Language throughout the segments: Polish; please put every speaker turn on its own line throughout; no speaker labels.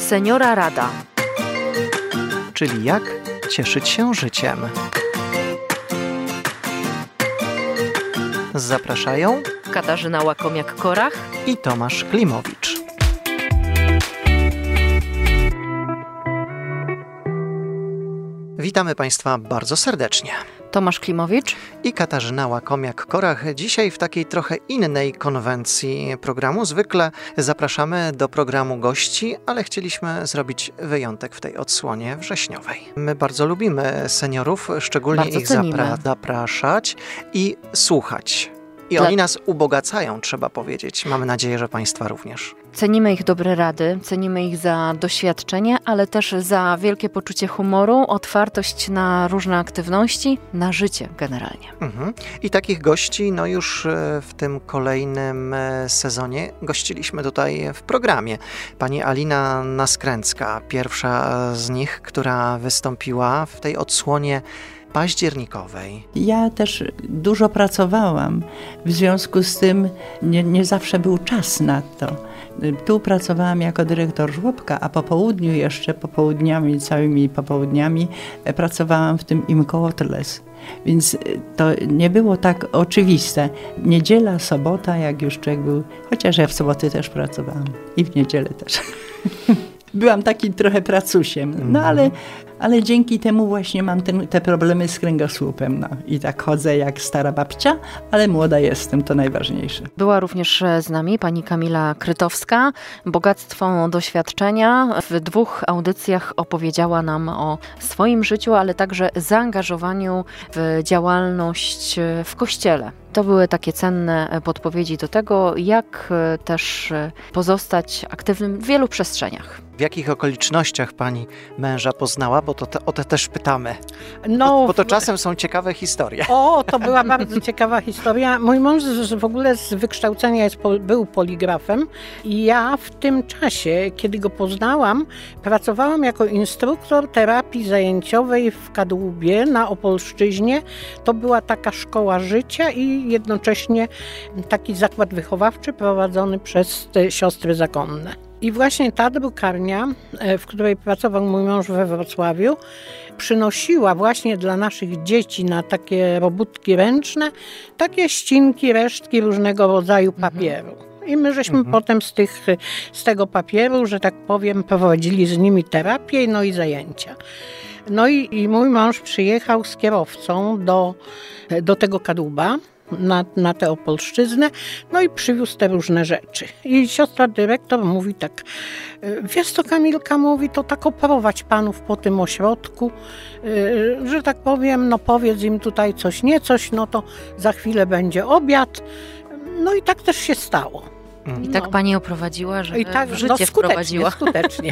Seniora Rada.
Czyli jak cieszyć się życiem. Zapraszają
Katarzyna Łakomiak-Korach
i Tomasz Klimowicz. Witamy Państwa bardzo serdecznie.
Tomasz Klimowicz
I Katarzyna Łakomiak-Korach. Dzisiaj w takiej trochę innej konwencji programu. Zwykle zapraszamy do programu gości, ale chcieliśmy zrobić wyjątek w tej odsłonie wrześniowej. My bardzo lubimy seniorów, szczególnie
bardzo
ich zapraszać i słuchać. I oni nas ubogacają, trzeba powiedzieć. Mamy nadzieję, że Państwa również.
Cenimy ich dobre rady, cenimy ich za doświadczenie, ale też za wielkie poczucie humoru, otwartość na różne aktywności, na życie generalnie.
I takich gości już w tym kolejnym sezonie gościliśmy tutaj w programie. Pani Alina Naskręcka, pierwsza z nich, która wystąpiła w tej odsłonie październikowej.
Ja też dużo pracowałam, w związku z tym nie zawsze był czas na to. Tu pracowałam jako dyrektor żłobka, a po południu jeszcze, całymi popołudniami pracowałam w tym IMCO-OTLES. Więc to nie było tak oczywiste. Niedziela, sobota, jak już człowiek był, chociaż ja w soboty też pracowałam i w niedzielę też. Byłam takim trochę pracusiem, ale dzięki temu właśnie mam te problemy z kręgosłupem. I tak chodzę jak stara babcia, ale młoda jestem, to najważniejsze.
Była również z nami pani Kamila Krytowska. Bogactwo doświadczenia. W 2 audycjach opowiedziała nam o swoim życiu, ale także zaangażowaniu w działalność w Kościele. To były takie cenne podpowiedzi do tego, jak też pozostać aktywnym w wielu przestrzeniach.
W jakich okolicznościach pani męża poznała? Bo o te też pytamy. Bo to czasem są ciekawe historie.
To była bardzo ciekawa historia. Mój mąż w ogóle z wykształcenia był poligrafem i ja w tym czasie, kiedy go poznałam, pracowałam jako instruktor terapii zajęciowej w Kadłubie na Opolszczyźnie. To była taka szkoła życia i jednocześnie taki zakład wychowawczy prowadzony przez te siostry zakonne. I właśnie ta drukarnia, w której pracował mój mąż we Wrocławiu, przynosiła właśnie dla naszych dzieci na takie robótki ręczne takie ścinki, resztki różnego rodzaju papieru. I my żeśmy potem z tego papieru, że tak powiem, prowadzili z nimi terapię i zajęcia. I mój mąż przyjechał z kierowcą do tego Kadłuba, na tę Opolszczyznę, i przywiózł te różne rzeczy. I siostra dyrektor mówi tak: wiesz co, Kamilka, mówi, to tak oprowadź panów po tym ośrodku, że tak powiem, powiedz im tutaj coś, nie coś, to za chwilę będzie obiad. I tak też się stało.
I tak pani oprowadziła, że
tak,
w życie wprowadziła.
Skutecznie.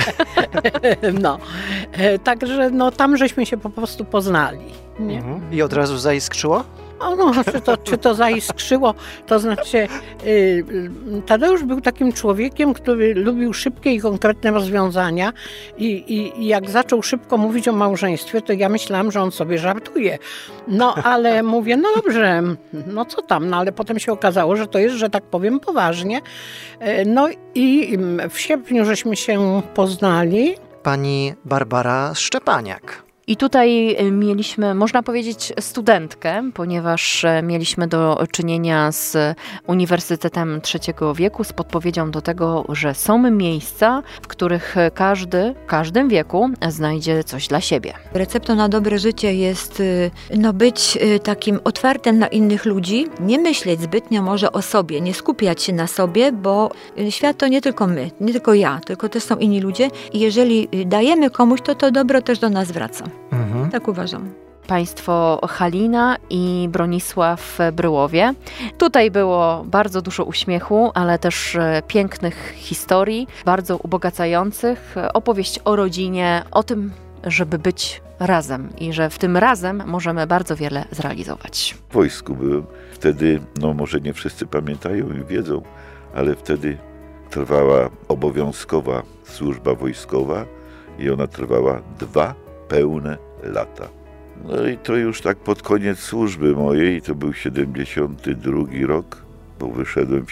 Także tam żeśmy się po prostu poznali. Nie?
I od razu zaiskrzyło?
Czy to zaiskrzyło, to znaczy Tadeusz był takim człowiekiem, który lubił szybkie i konkretne rozwiązania i jak zaczął szybko mówić o małżeństwie, to ja myślałam, że on sobie żartuje. Ale mówię, dobrze, co tam, ale potem się okazało, że to jest, że tak powiem, poważnie. I w sierpniu żeśmy się poznali.
Pani Barbara Szczepaniak.
I tutaj mieliśmy, można powiedzieć, studentkę, ponieważ mieliśmy do czynienia z Uniwersytetem Trzeciego Wieku, z podpowiedzią do tego, że są miejsca, w których każdy w każdym wieku znajdzie coś dla siebie.
Receptą na dobre życie jest być takim otwartym na innych ludzi, nie myśleć zbytnio może o sobie, nie skupiać się na sobie, bo świat to nie tylko my, nie tylko ja, tylko też są inni ludzie i jeżeli dajemy komuś, to dobro też do nas wraca. Tak uważam.
Państwo Halina i Bronisław Bryłowie. Tutaj było bardzo dużo uśmiechu, ale też pięknych historii, bardzo ubogacających. Opowieść o rodzinie, o tym, żeby być razem i że w tym razem możemy bardzo wiele zrealizować.
W wojsku byłem. Wtedy, może nie wszyscy pamiętają i wiedzą, ale wtedy trwała obowiązkowa służba wojskowa i ona trwała 2 pełne lata. I to już tak pod koniec służby mojej, to był 72 rok, bo wyszedłem w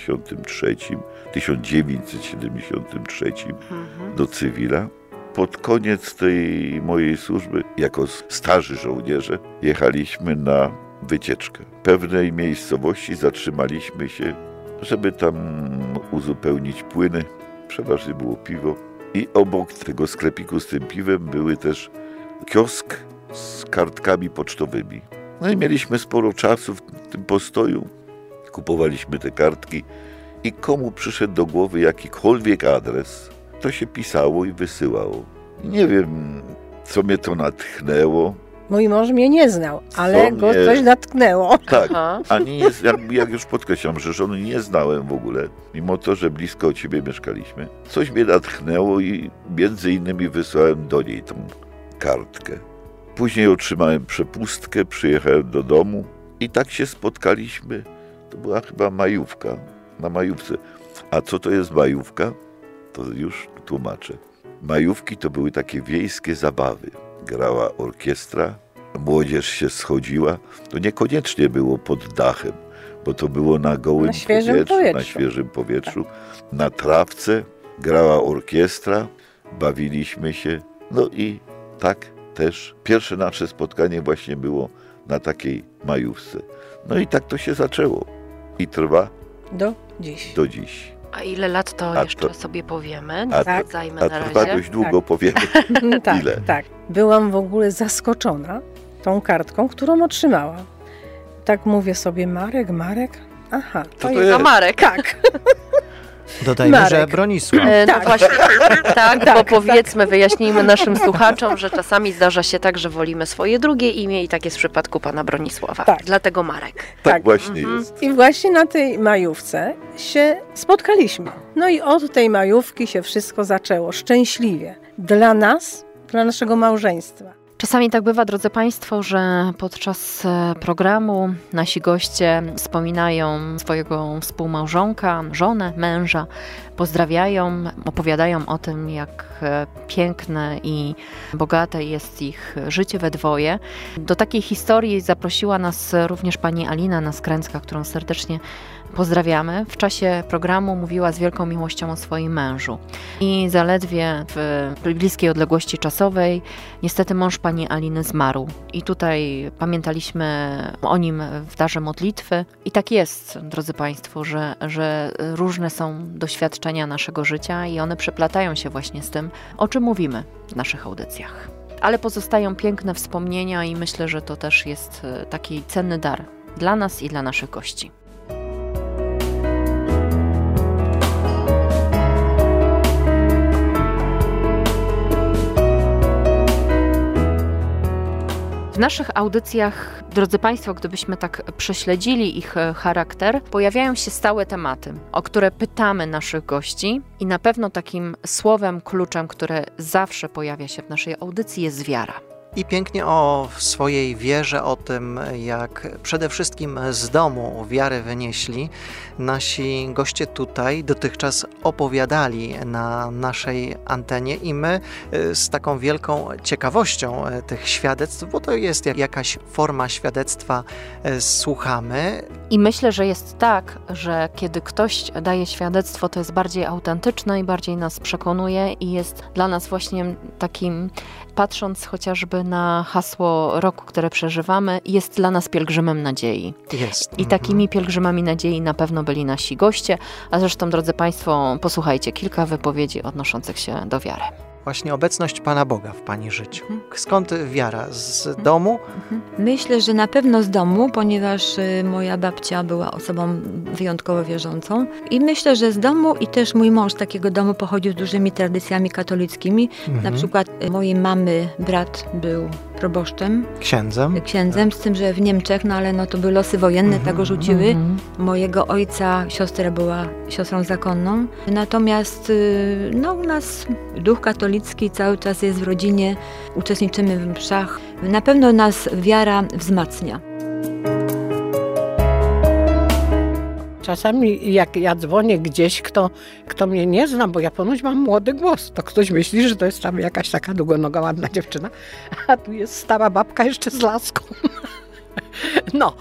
1973 do cywila. Pod koniec tej mojej służby, jako starzy żołnierze, jechaliśmy na wycieczkę. W pewnej miejscowości zatrzymaliśmy się, żeby tam uzupełnić płyny. Przeważnie było piwo. I obok tego sklepiku z tym piwem były też kiosk z kartkami pocztowymi. No i mieliśmy sporo czasu w tym postoju. Kupowaliśmy te kartki i komu przyszedł do głowy jakikolwiek adres, to się pisało i wysyłało. Nie wiem, co mnie to natchnęło.
Mój mąż mnie nie znał, ale go coś natknęło.
Tak, ani nie, jak już podkreślam, że żony nie znałem w ogóle, mimo to, że blisko od siebie mieszkaliśmy. Coś mnie natchnęło i między innymi wysłałem do niej tą kartkę. Później otrzymałem przepustkę, przyjechałem do domu i tak się spotkaliśmy. To była chyba majówka, na majówce. A co to jest majówka? To już tłumaczę. Majówki to były takie wiejskie zabawy. Grała orkiestra, młodzież się schodziła. To niekoniecznie było pod dachem, bo to było na gołym powietrzu, na świeżym powietrzu, na trawce. Grała orkiestra, bawiliśmy się. No i tak też pierwsze nasze spotkanie właśnie było na takiej majówce. No i tak to się zaczęło i trwa
do dziś.
A ile lat to jeszcze sobie powiemy? Zajmę
a
na razie.
trwa dość długo, powiemy.
Tak,
ile.
Tak. Byłam w ogóle zaskoczona tą kartką, którą otrzymałam. Tak mówię sobie, Marek. Aha,
to jest za Marek.
Tak.
Dodajmy,
Marek.
że Bronisław.
No właśnie, bo powiedzmy, wyjaśnijmy naszym słuchaczom, że czasami zdarza się tak, że wolimy swoje drugie imię i tak jest w przypadku pana Bronisława.
Tak.
Dlatego Marek.
Tak właśnie jest.
I właśnie na tej majówce się spotkaliśmy. No i od tej majówki się wszystko zaczęło szczęśliwie. Dla nas, dla naszego małżeństwa.
Czasami tak bywa, drodzy Państwo, że podczas programu nasi goście wspominają swojego współmałżonka, żonę, męża, pozdrawiają, opowiadają o tym, jak piękne i bogate jest ich życie we dwoje. Do takiej historii zaprosiła nas również pani Alina Naskręcka, którą serdecznie pozdrawiamy. W czasie programu mówiła z wielką miłością o swoim mężu. I zaledwie w bliskiej odległości czasowej niestety mąż pani Aliny zmarł. I tutaj pamiętaliśmy o nim w darze modlitwy. I tak jest, drodzy Państwo, że różne są doświadczenia naszego życia i one przeplatają się właśnie z tym, o czym mówimy w naszych audycjach. Ale pozostają piękne wspomnienia i myślę, że to też jest taki cenny dar dla nas i dla naszych gości. W naszych audycjach, drodzy Państwo, gdybyśmy tak prześledzili ich charakter, pojawiają się stałe tematy, o które pytamy naszych gości i na pewno takim słowem, kluczem, które zawsze pojawia się w naszej audycji, jest wiara.
I pięknie o swojej wierze, o tym, jak przede wszystkim z domu wiarę wynieśli, nasi goście tutaj dotychczas opowiadali na naszej antenie i my z taką wielką ciekawością tych świadectw, bo to jest jakaś forma świadectwa, słuchamy.
I myślę, że jest tak, że kiedy ktoś daje świadectwo, to jest bardziej autentyczne i bardziej nas przekonuje i jest dla nas właśnie takim, patrząc chociażby na hasło roku, które przeżywamy, jest dla nas pielgrzymem nadziei.
Jest.
I takimi pielgrzymami nadziei na pewno byli nasi goście, a zresztą, drodzy Państwo, posłuchajcie kilka wypowiedzi odnoszących się do wiary.
Właśnie obecność Pana Boga w Pani życiu. Skąd wiara? Z domu?
Myślę, że na pewno z domu, ponieważ moja babcia była osobą wyjątkowo wierzącą. I myślę, że z domu i też mój mąż z takiego domu pochodził z dużymi tradycjami katolickimi. Na przykład mojej mamy brat był proboszczem. Księdzem, z tym, że w Niemczech, no ale no to były losy wojenne, tak go rzuciły. Mojego ojca siostra była siostrą zakonną. Natomiast no, u nas duch katolicki cały czas jest w rodzinie, uczestniczymy w mszach. Na pewno nas wiara wzmacnia.
Czasami jak ja dzwonię gdzieś, kto mnie nie zna, bo ja ponoć mam młody głos, to ktoś myśli, że to jest tam jakaś taka długonoga, ładna dziewczyna, a tu jest stara babka jeszcze z laską. No,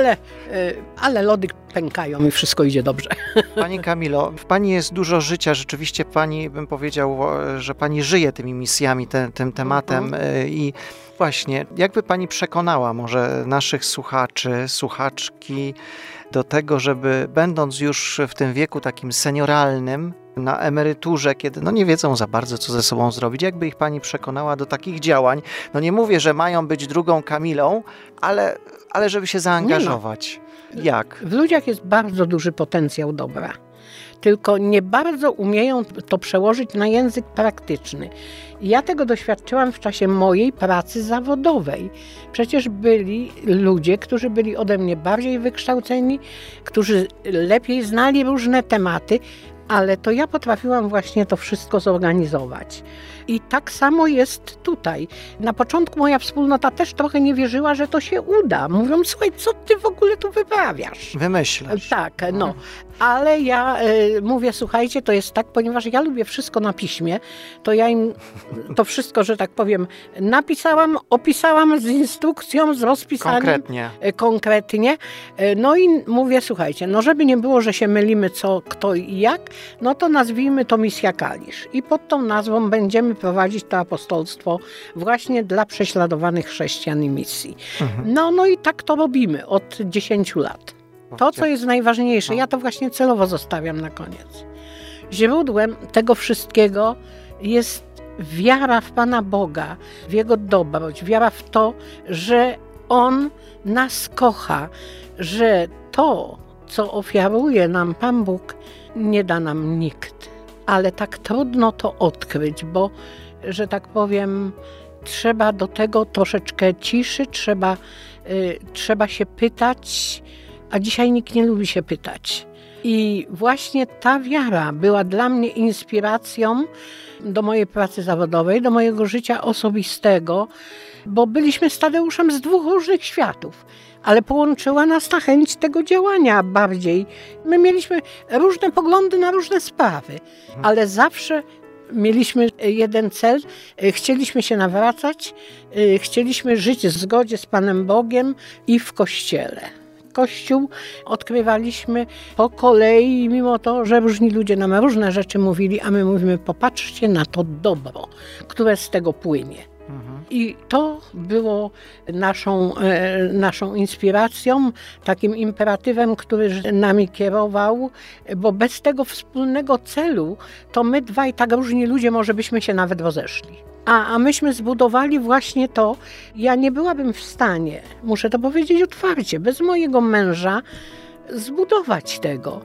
ale lody pękają i wszystko idzie dobrze.
Pani Kamilo, w Pani jest dużo życia. Rzeczywiście Pani, bym powiedział, że Pani żyje tymi misjami, tym tematem. I właśnie, jakby Pani przekonała może naszych słuchaczy, słuchaczki do tego, żeby będąc już w tym wieku takim senioralnym, na emeryturze, kiedy nie wiedzą za bardzo, co ze sobą zrobić, jakby ich Pani przekonała do takich działań? Nie mówię, że mają być drugą Kamilą, ale żeby się zaangażować. Jak?
W ludziach jest bardzo duży potencjał dobra. Tylko nie bardzo umieją to przełożyć na język praktyczny. Ja tego doświadczyłam w czasie mojej pracy zawodowej. Przecież byli ludzie, którzy byli ode mnie bardziej wykształceni, którzy lepiej znali różne tematy, ale to ja potrafiłam właśnie to wszystko zorganizować. I tak samo jest tutaj. Na początku moja wspólnota też trochę nie wierzyła, że to się uda. Mówią, słuchaj, co ty w ogóle tu wyprawiasz?
Wymyślasz.
Tak, ale ja mówię, słuchajcie, to jest tak, ponieważ ja lubię wszystko na piśmie, to ja im to wszystko, że tak powiem, napisałam, opisałam z instrukcją, z rozpisaniem. Konkretnie. No i mówię, słuchajcie, żeby nie było, że się mylimy co, kto i jak, to nazwijmy to Misja Kalisz. I pod tą nazwą będziemy prowadzić to apostolstwo właśnie dla prześladowanych chrześcijan i misji. No i tak to robimy od 10 lat. To, co jest najważniejsze, ja to właśnie celowo zostawiam na koniec. Źródłem tego wszystkiego jest wiara w Pana Boga, w Jego dobroć, wiara w to, że On nas kocha, że to, co ofiaruje nam Pan Bóg, nie da nam nikt. Ale tak trudno to odkryć, bo, że tak powiem, trzeba do tego troszeczkę ciszy, trzeba się pytać, a dzisiaj nikt nie lubi się pytać. I właśnie ta wiara była dla mnie inspiracją do mojej pracy zawodowej, do mojego życia osobistego, bo byliśmy z Tadeuszem z 2 różnych światów, ale połączyła nas ta chęć tego działania bardziej. My mieliśmy różne poglądy na różne sprawy, ale zawsze mieliśmy jeden cel, chcieliśmy się nawracać, chcieliśmy żyć w zgodzie z Panem Bogiem i w Kościele. Kościół odkrywaliśmy po kolei, mimo to, że różni ludzie nam różne rzeczy mówili, a my mówimy, popatrzcie na to dobro, które z tego płynie. I to było naszą inspiracją, takim imperatywem, który nami kierował, bo bez tego wspólnego celu to my dwaj tak różni ludzie może byśmy się nawet rozeszli. A myśmy zbudowali właśnie to, ja nie byłabym w stanie, muszę to powiedzieć otwarcie, bez mojego męża zbudować tego.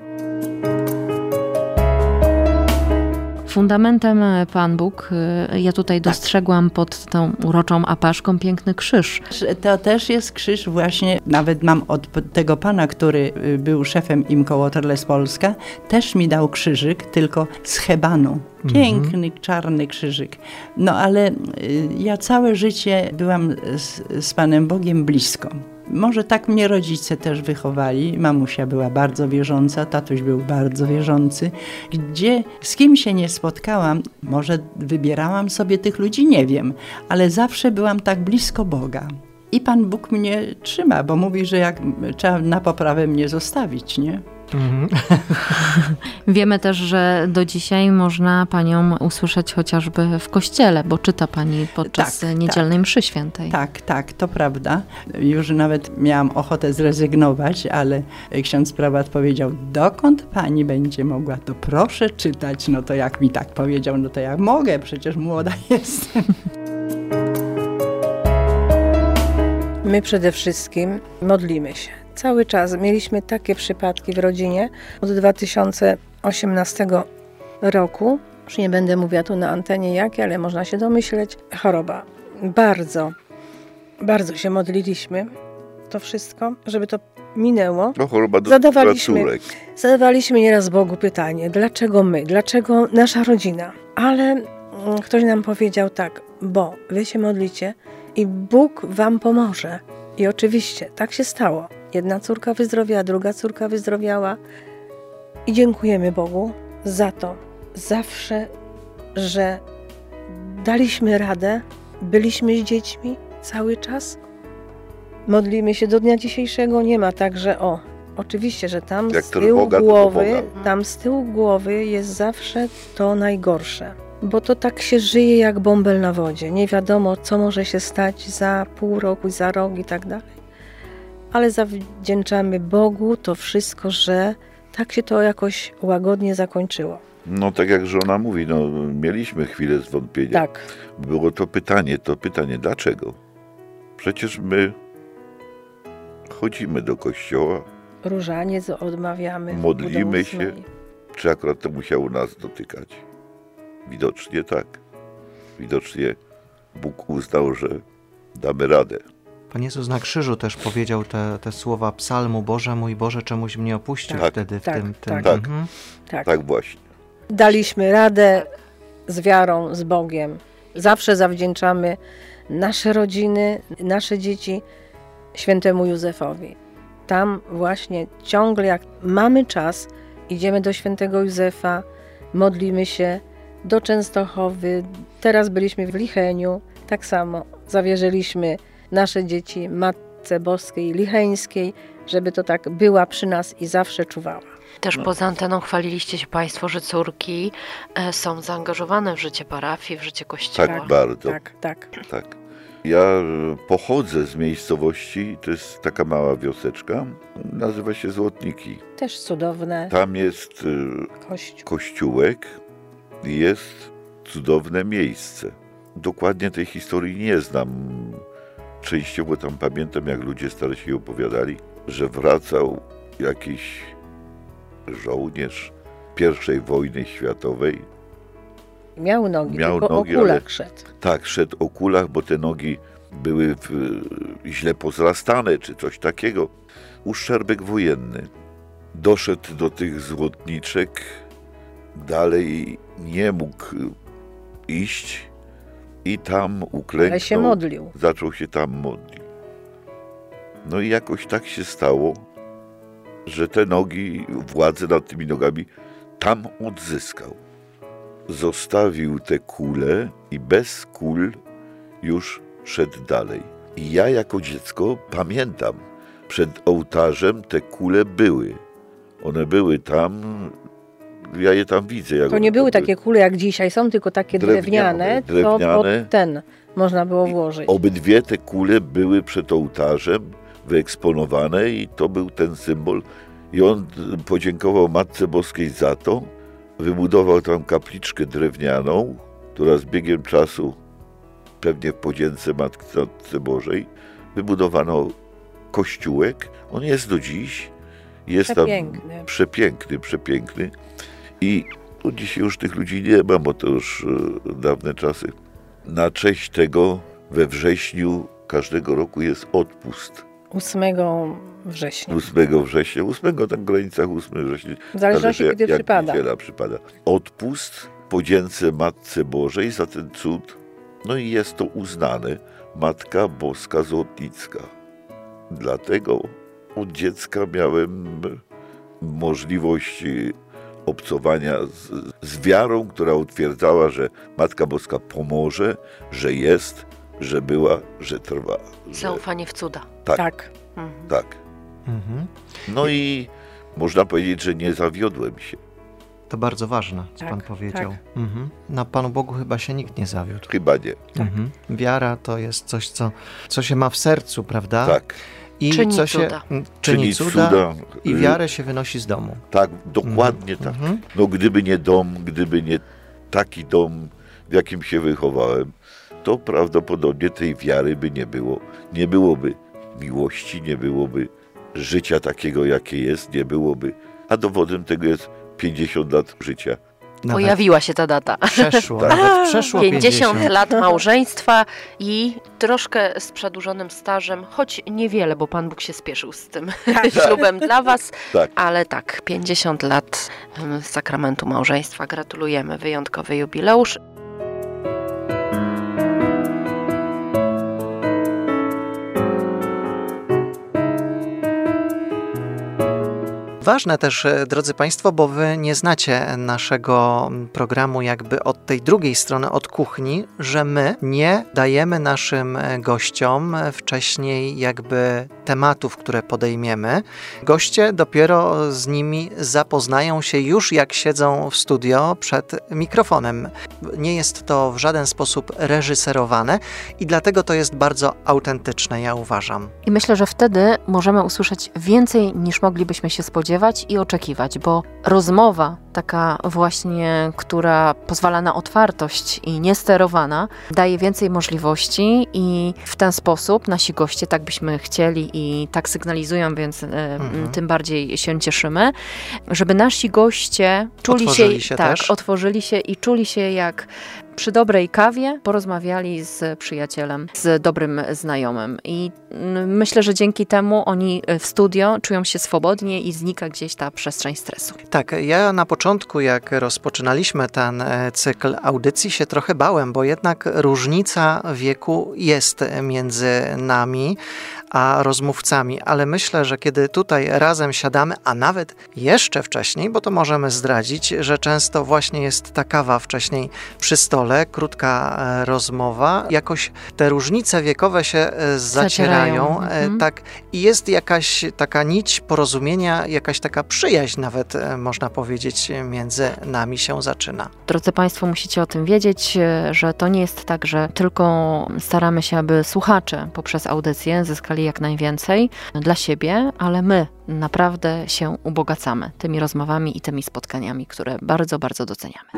Fundamentem Pan Bóg, ja tutaj dostrzegłam pod tą uroczą apaszką piękny krzyż.
To też jest krzyż właśnie, nawet mam od tego pana, który był szefem IMCO Waterless Polska, też mi dał krzyżyk, tylko z hebanu. Piękny, czarny krzyżyk. Ale ja całe życie byłam z Panem Bogiem blisko. Może tak mnie rodzice też wychowali. Mamusia była bardzo wierząca, tatuś był bardzo wierzący. Z kim się nie spotkałam, może wybierałam sobie tych ludzi, nie wiem, ale zawsze byłam tak blisko Boga. I Pan Bóg mnie trzyma, bo mówi, że jak trzeba na poprawę mnie zostawić, nie?
Wiemy też, że do dzisiaj można Panią usłyszeć chociażby w kościele, bo czyta Pani podczas niedzielnej mszy świętej.
Tak, to prawda. Już nawet miałam ochotę zrezygnować, ale ksiądz prałat powiedział, dokąd Pani będzie mogła, to proszę czytać. No to jak mi tak powiedział, no to ja mogę, przecież młoda jestem.
My przede wszystkim modlimy się. Cały czas mieliśmy takie przypadki w rodzinie od 2018 roku. Już nie będę mówiła tu na antenie jakie, ale można się domyśleć. Choroba. Bardzo, bardzo się modliliśmy. To wszystko, żeby to minęło.
Choroba do
zadawaliśmy nieraz Bogu pytanie, dlaczego my, dlaczego nasza rodzina? Ale ktoś nam powiedział tak, bo wy się modlicie i Bóg wam pomoże. I oczywiście tak się stało. Jedna córka wyzdrowiała, druga córka wyzdrowiała i dziękujemy Bogu za to zawsze, że daliśmy radę, byliśmy z dziećmi cały czas. Modlimy się do dnia dzisiejszego, nie ma tak, że oczywiście, że tam
Jak
z
ten
tyłu
Boga, to
głowy,
Boga.
tam z tyłu głowy jest zawsze to najgorsze. Bo to tak się żyje jak bąbel na wodzie. Nie wiadomo, co może się stać za pół roku, za rok i tak dalej. Ale zawdzięczamy Bogu to wszystko, że tak się to jakoś łagodnie zakończyło.
No tak jak żona mówi, no mieliśmy chwilę zwątpienia.
Tak.
Było to pytanie, dlaczego? Przecież my chodzimy do kościoła,
Różaniec odmawiamy.
modlimy
u
się.
ósmej.
Czy akurat to musiało nas dotykać? Widocznie tak. Widocznie Bóg uznał, że damy radę.
Pan Jezus na krzyżu też powiedział te słowa psalmu: Boże mój Boże, czemuś mnie opuścił
Tak,
wtedy w
tak,
tym.
tak.
Tak.
Mhm.
Tak.
Tak właśnie.
Daliśmy radę z wiarą, z Bogiem. Zawsze zawdzięczamy nasze rodziny, nasze dzieci świętemu Józefowi. Tam właśnie ciągle, jak mamy czas, idziemy do świętego Józefa, modlimy się do Częstochowy. Teraz byliśmy w Licheniu. Tak samo zawierzyliśmy nasze dzieci Matce Boskiej Licheńskiej, żeby to tak była przy nas i zawsze czuwała.
Też poza anteną chwaliliście się Państwo, że córki są zaangażowane w życie parafii, w życie kościoła.
Tak, bardzo.
Tak.
Tak. Ja pochodzę z miejscowości, to jest taka mała wioseczka, nazywa się Złotniki.
Też cudowne.
Tam jest kościółek i jest cudowne miejsce. Dokładnie tej historii nie znam. Częściowo tam pamiętam, jak ludzie starsi opowiadali, że wracał jakiś żołnierz I wojny światowej.
Miał nogi, tylko o
nogi,
kulach
ale
szedł.
Tak, szedł o kulach, bo te nogi były źle pozrastane, czy coś takiego. Uszczerbek wojenny. Doszedł do tych Złotniczek, dalej nie mógł iść i tam uklęknął.
Ale się modlił.
Zaczął się tam modlić. No i jakoś tak się stało, że te nogi, władzę nad tymi nogami tam odzyskał. Zostawił te kule i bez kul już szedł dalej. I ja jako dziecko pamiętam, przed ołtarzem te kule były. One były tam, ja je tam widzę. Jak
To nie były takie kule jak dzisiaj, są tylko takie drewniane, to pod ten można było włożyć.
Obydwie te kule były przed ołtarzem wyeksponowane i to był ten symbol. I on podziękował Matce Boskiej za to, wybudował tam kapliczkę drewnianą, która z biegiem czasu, pewnie w podzięce Matce Bożej, wybudowano kościółek. On jest do dziś. Jest
przepiękny.
Tam przepiękny. I tu dzisiaj już tych ludzi nie ma, bo to już dawne czasy. Na cześć tego we wrześniu każdego roku jest odpust.
8 września.
8 września, 8 tak w granicach 8 września.
W zależności kiedy
jak
przypada.
niedziela przypada. Odpust, podzięce Matce Bożej za ten cud. No i jest to uznane Matka Boska Złotnicka. Dlatego od dziecka miałem możliwość obcowania z wiarą, która utwierdzała, że Matka Boska pomoże, że jest, że była, że trwa.
Zaufanie w cuda.
Tak.
Tak.
Mhm.
No i można powiedzieć, że nie zawiodłem się.
To bardzo ważne, co
Tak,
Pan powiedział.
tak.
Mhm. Na Panu Bogu chyba się nikt nie zawiódł.
Chyba nie.
Mhm. Wiara to jest coś, co się ma w sercu, prawda?
Tak.
I
Czyni
co się
cuda.
czyni cuda i wiarę się wynosi z domu.
Tak, dokładnie tak.
Mhm.
No gdyby nie dom, gdyby nie taki dom, w jakim się wychowałem, to prawdopodobnie tej wiary by nie było. Nie byłoby miłości, nie byłoby życia takiego, jakie jest, nie byłoby. A dowodem tego jest 50 lat życia.
Pojawiła się ta data.
Przeszło,
Tak.
nawet przeszło
50 lat małżeństwa i troszkę z przedłużonym stażem, choć niewiele, bo Pan Bóg się spieszył z tym ślubem dla Was,
Tak.
ale tak, 50 lat sakramentu małżeństwa. Gratulujemy, wyjątkowy jubileusz.
ważne też, drodzy Państwo, bo Wy nie znacie naszego programu jakby od tej drugiej strony, od kuchni, że my nie dajemy naszym gościom wcześniej jakby tematów, które podejmiemy. Goście dopiero z nimi zapoznają się już jak siedzą w studio przed mikrofonem. Nie jest to w żaden sposób reżyserowane i dlatego to jest bardzo autentyczne, ja uważam.
I myślę, że wtedy możemy usłyszeć więcej niż moglibyśmy się spodziewać i oczekiwać, bo rozmowa taka właśnie, która pozwala na otwartość i niesterowana, daje więcej możliwości i w ten sposób nasi goście, tak byśmy chcieli i tak sygnalizują, więc tym bardziej się cieszymy, żeby nasi goście otworzyli się i czuli się jak przy dobrej kawie porozmawiali z przyjacielem, z dobrym znajomym. I myślę, że dzięki temu oni w studio czują się swobodnie i znika gdzieś ta przestrzeń stresu.
Tak, ja na początku, jak rozpoczynaliśmy ten cykl audycji, się trochę bałem, bo jednak różnica wieku jest między nami a rozmówcami, ale myślę, że kiedy tutaj razem siadamy, a nawet jeszcze wcześniej, bo to możemy zdradzić, że często właśnie jest ta kawa wcześniej przy stole, krótka rozmowa, jakoś te różnice wiekowe się zacierają, tak, i jest jakaś taka nić porozumienia, jakaś taka przyjaźń nawet, można powiedzieć, między nami się zaczyna.
Drodzy Państwo, musicie o tym wiedzieć, że to nie jest tak, że tylko staramy się, aby słuchacze poprzez audycję zyskali jak najwięcej dla siebie, ale my naprawdę się ubogacamy tymi rozmowami i tymi spotkaniami, które bardzo, bardzo doceniamy.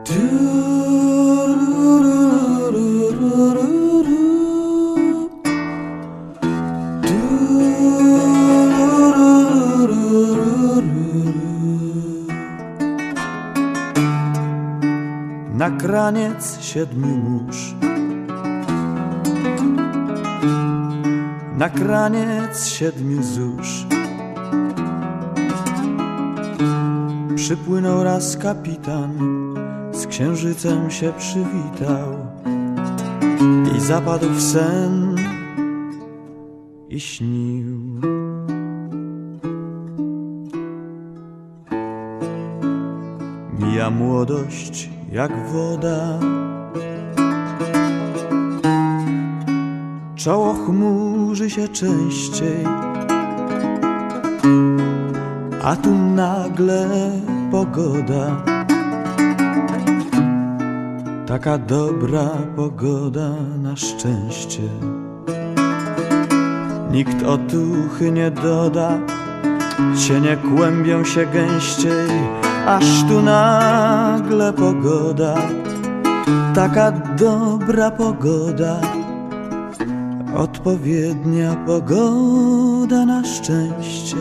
Na kraniec 7 mórz, na kraniec 7 zórz przypłynął raz kapitan, z księżycem się przywitał i zapadł w sen i śnił. Mija młodość jak woda, czoło chmurzy się częściej, a tu nagle pogoda, taka dobra pogoda na szczęście. Nikt otuchy nie doda, cienie kłębią się gęściej, aż tu nagle pogoda, taka dobra pogoda, odpowiednia pogoda na szczęście.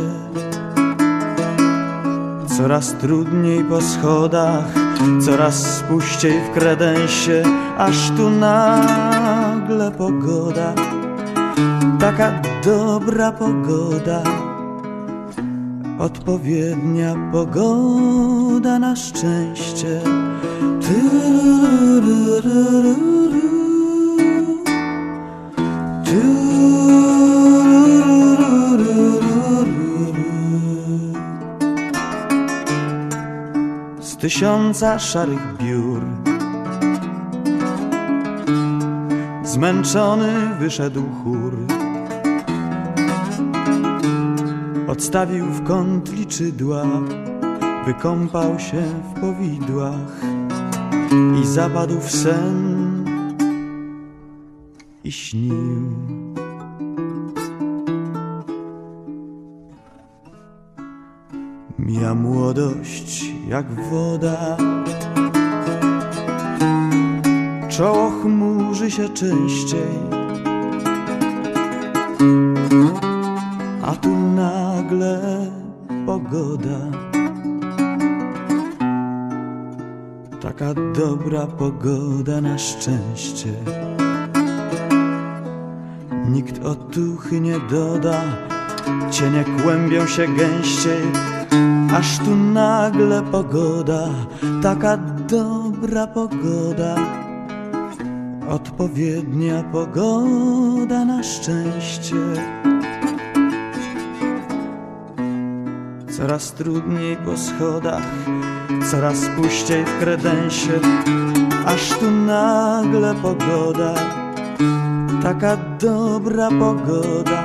Coraz trudniej po schodach, coraz spuściej w kredensie, aż tu nagle pogoda, taka dobra pogoda, odpowiednia pogoda na szczęście. Z 1000 szarych biur zmęczony wyszedł chór, odstawił w kąt liczydła, wykąpał się w powidłach i zapadł w sen i śnił. Mija młodość jak woda, czoło chmurzy się częściej, a tu nagle pogoda, taka dobra pogoda na szczęście. Nikt otuchy nie doda, cienie kłębią się gęściej, aż tu nagle pogoda, taka dobra pogoda, odpowiednia pogoda na szczęście. Coraz trudniej po schodach, coraz puściej w kredensie, aż tu nagle pogoda, taka dobra pogoda,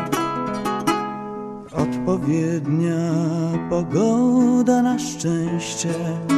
odpowiednia pogoda na szczęście.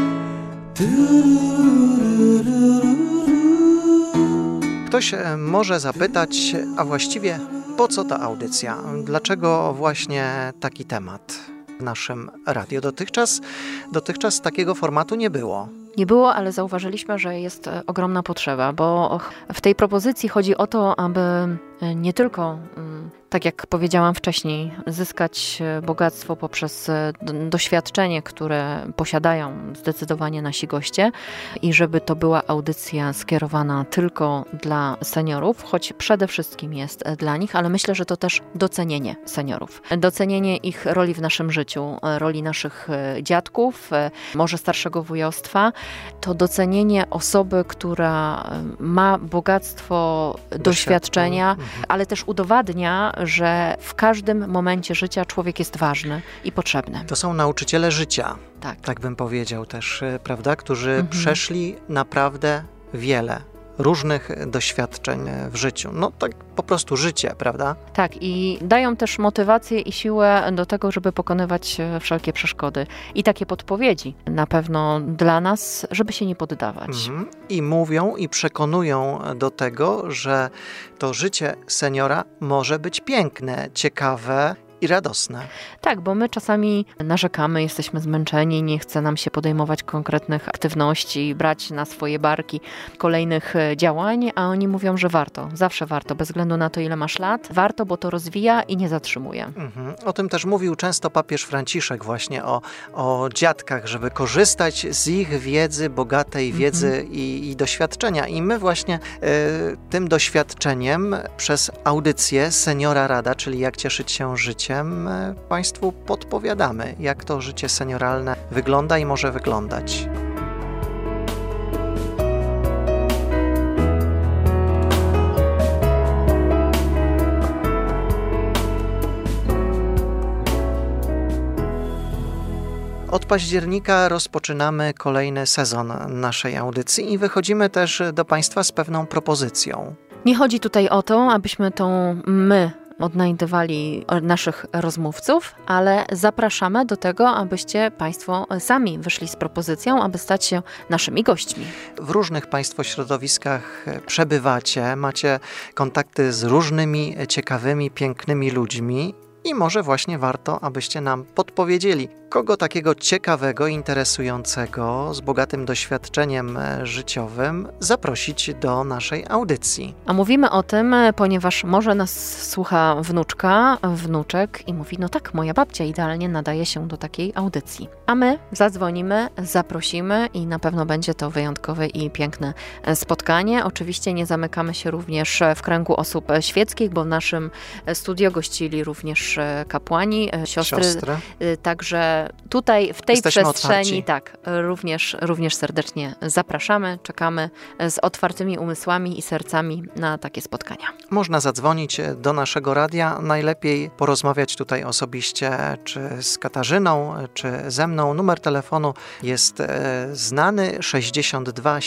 Ktoś może zapytać, a właściwie po co ta audycja? Dlaczego właśnie taki temat w naszym radiu? Dotychczas takiego formatu nie było.
Nie było, ale zauważyliśmy, że jest ogromna potrzeba, bo w tej propozycji chodzi o to, aby nie tylko, tak jak powiedziałam wcześniej, zyskać bogactwo poprzez doświadczenie, które posiadają zdecydowanie nasi goście i żeby to była audycja skierowana tylko dla seniorów, choć przede wszystkim jest dla nich, ale myślę, że to też docenienie seniorów. Docenienie ich roli w naszym życiu, roli naszych dziadków, może starszego wujostwa, to docenienie osoby, która ma bogactwo doświadczenia, ale też udowadnia, że w każdym momencie życia człowiek jest ważny i potrzebny.
To są nauczyciele życia, tak bym powiedział też, prawda? Którzy przeszli naprawdę wiele różnych doświadczeń w życiu. No tak po prostu życie, prawda? Tak, i dają też motywację i siłę do tego, żeby pokonywać wszelkie przeszkody. I takie podpowiedzi na pewno dla nas, żeby się nie poddawać. I mówią i przekonują do tego, że to życie seniora może być piękne, ciekawe i radosne. Tak, bo my czasami narzekamy, jesteśmy zmęczeni, nie chce nam się podejmować konkretnych aktywności, brać na swoje barki kolejnych działań, a oni mówią, że warto, zawsze warto, bez względu na to, ile masz lat, warto, bo to rozwija i nie zatrzymuje. O tym też mówił często papież Franciszek właśnie o dziadkach, żeby korzystać z ich wiedzy, bogatej wiedzy i doświadczenia. I my właśnie tym doświadczeniem przez audycję Seniora Rada, czyli jak cieszyć się życiem, Państwu podpowiadamy, jak to życie senioralne wygląda i może wyglądać. Od października rozpoczynamy kolejny sezon naszej audycji i wychodzimy też do Państwa z pewną propozycją. Nie chodzi tutaj o to, abyśmy my odnajdywali naszych rozmówców, ale zapraszamy do tego, abyście Państwo sami wyszli z propozycją, aby stać się naszymi gośćmi. W różnych Państwo środowiskach przebywacie, macie kontakty z różnymi ciekawymi, pięknymi ludźmi i może właśnie warto, abyście nam podpowiedzieli, kogo takiego ciekawego, interesującego, z bogatym doświadczeniem życiowym zaprosić do naszej audycji. A mówimy o tym, ponieważ może nas słucha wnuczek i mówi, no tak, moja babcia idealnie nadaje się do takiej audycji. A my zadzwonimy, zaprosimy i na pewno będzie to wyjątkowe i piękne spotkanie. Oczywiście nie zamykamy się również w kręgu osób świeckich, bo w naszym studio gościli również kapłani, siostry. Także tutaj w tej jesteśmy przestrzeni również serdecznie zapraszamy, czekamy z otwartymi umysłami i sercami na takie spotkania. Można zadzwonić do naszego radia, najlepiej porozmawiać tutaj osobiście, czy z Katarzyną, czy ze mną. Numer telefonu jest znany 62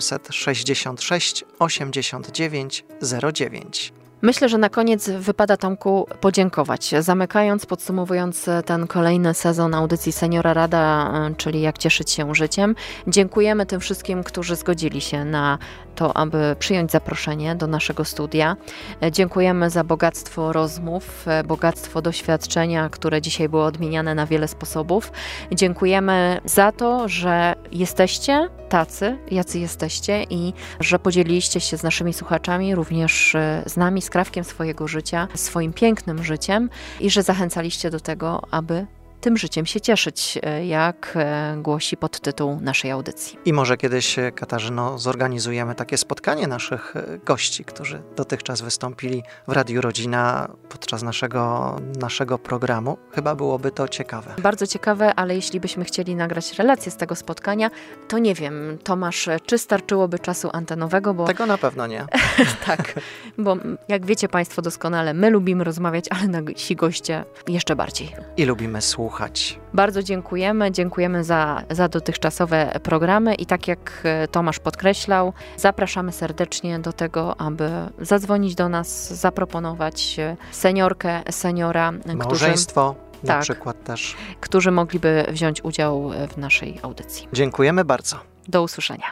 766 89 09. Myślę, że na koniec wypada, Tomku, podziękować. Zamykając, podsumowując ten kolejny sezon audycji Seniora Rada, czyli Jak cieszyć się życiem, dziękujemy tym wszystkim, którzy zgodzili się na to, aby przyjąć zaproszenie do naszego studia. Dziękujemy za bogactwo rozmów, bogactwo doświadczenia, które dzisiaj było odmieniane na wiele sposobów. Dziękujemy za to, że jesteście tacy, jacy jesteście i że podzieliliście się z naszymi słuchaczami, również z nami, skrawkiem swojego życia, swoim pięknym życiem i że zachęcaliście do tego, aby tym życiem się cieszyć, jak głosi podtytuł naszej audycji. I może kiedyś, Katarzyno, zorganizujemy takie spotkanie naszych gości, którzy dotychczas wystąpili w Radiu Rodzina podczas naszego programu. Chyba byłoby to ciekawe. Bardzo ciekawe, ale jeśli byśmy chcieli nagrać relację z tego spotkania, to nie wiem, Tomasz, czy starczyłoby czasu antenowego? Bo tego na pewno nie. Tak, bo jak wiecie Państwo doskonale, my lubimy rozmawiać, ale nasi goście jeszcze bardziej. I lubimy słuchać. posłuchać.
Bardzo dziękujemy za dotychczasowe programy i tak jak Tomasz podkreślał, zapraszamy serdecznie do tego, aby zadzwonić do nas, zaproponować seniorkę, seniora,
małżeństwo na przykład też,
którzy mogliby wziąć udział w naszej audycji.
Dziękujemy bardzo.
Do usłyszenia.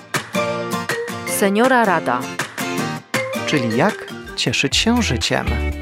Seniora Rada.
Czyli jak cieszyć się życiem.